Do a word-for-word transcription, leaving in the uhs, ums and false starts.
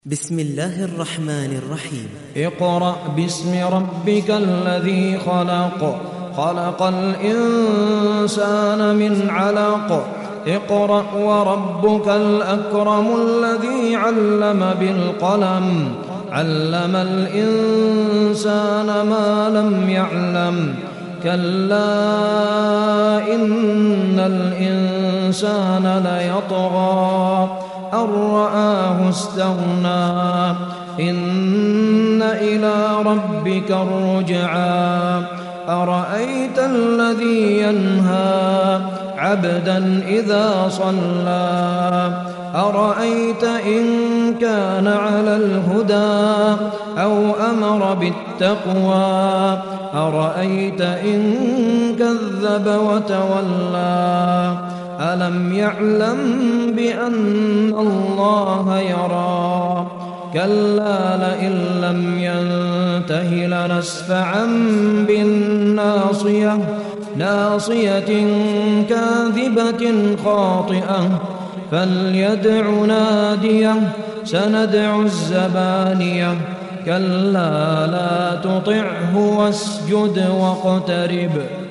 بسم الله الرحمن الرحيم. اقرأ باسم ربك الذي خلق خلق الإنسان من علق اقرأ وربك الأكرم الذي علم بالقلم علم الإنسان ما لم يعلم كلا إن الإنسان ليطغى أن رآه استغنى إن إلى ربك الرجعى أرأيت الذي ينهى عبدا إذا صلى أرأيت إن كان على الهدى أو أمر بالتقوى أرأيت إن كذب وتولى ألم يعلم بأن الله يرى كلا لئن لم ينته لنسفعا بالناصية ناصية كاذبة خاطئة فليدع ناديه سندع الزبانية كلا لا تطعه واسجد واقترب